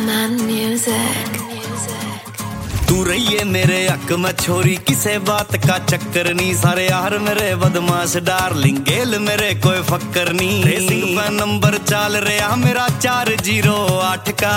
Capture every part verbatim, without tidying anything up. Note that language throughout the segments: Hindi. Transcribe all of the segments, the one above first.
Man Music। तू रहिए मेरे हक में छोरी, किसे बात का चक्कर नहीं। सारे यार मेरे बदमाश डार्लिंग, गेल मेरे कोई फक्कर नहीं। रेसिंग पे नंबर चाल रहा मेरा चार जीरो आठ का।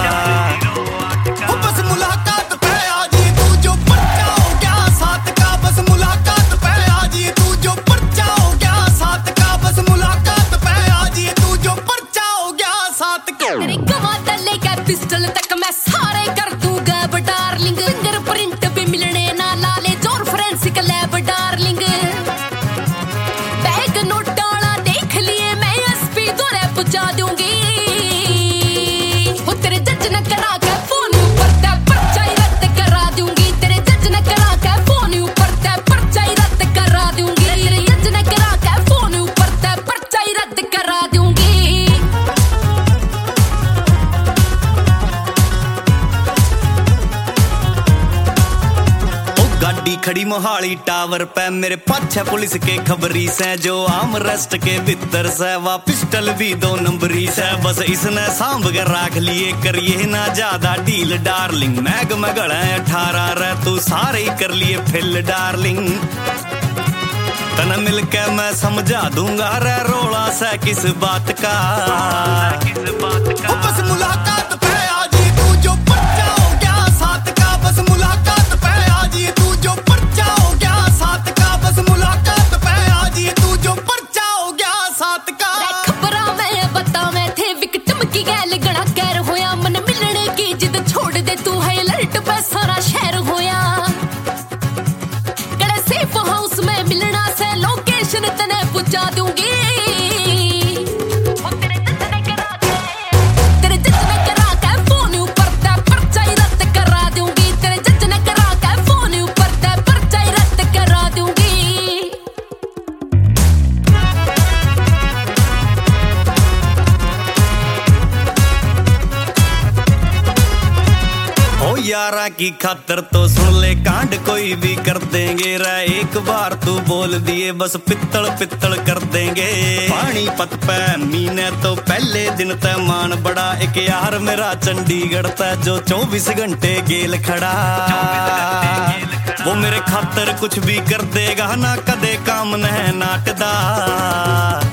बस मुलाकात पे आजी तू जो पर्चा हो गया साथ का। बस मुलाकात पे आजी तू जो पर्चा हो गया साथ का। बस मुलाकात पे आजी तू जो पर्चा हो गया साथ का। तेरे गवा तले का पिस्टल तक मैं सारे कर दूंगा डार्लिंग। फिंगरप्रिंट भी मिलने ना लाले जोर forensic lab darling. Bag note डाला देख लिए मैं एसपी दौरे पहुंचा दूंगी। वो तेरे जज न करा के फोन ऊपर ते पर्चा ही रद्द करा दूंगी। तेरे जज न करा के फोन ऊपर ते पर्चा ही रद्द करा दूंगी। तेरे जज न करा के फोन ऊपर ते पर्चा ही रद्द करा दूंगी। गाड़ी खड़ी मोहाली टावर पे मेरे पाछे पुलिस के खबरी से। जो आम रेस्ट के भीतर से वा पिस्टल भी दो नंबरी से। बस इसने सांभ के राख लिए, करिए ना ज्यादा डील डार्लिंग। मैग मगड़ा अठारह रे तू सारे ही कर लिए फिल डार्लिंग। तन मिलके मैं समझा दूंगा रे रोला से किस बात का। किस बात का बस मुलाकात पे आजी तू जो पर्चा हो गया साथ का। बस मुलाकात पे आजी तू जो पर्चा हो गया साथ का। बस मुलाकात पे आजी तू जो पर्चा हो गया साथ का। खबरा मैं बतावे थे विक्टिम की गैल गड़ा कैर होया। मन मिलने की जिद छोड़ दे तू है अलर्ट पे सारा शहर होया। गड़े सेफ हाउस में मिलना से लोकेशन तने पहुंचा दूंगी। यारा की खातर तो सुन ले कांड कोई भी कर देंगे रे। एक बार तू बोल दिए बस पित्तल पित्तल कर देंगे। पानी पत पे मीने तो पहले दिन तय मान बड़ा। एक यार मेरा चंडीगढ़ तय जो चौबीस घंटे गेल खड़ा। वो मेरे खातर कुछ भी कर देगा ना कदे काम न नाटदा।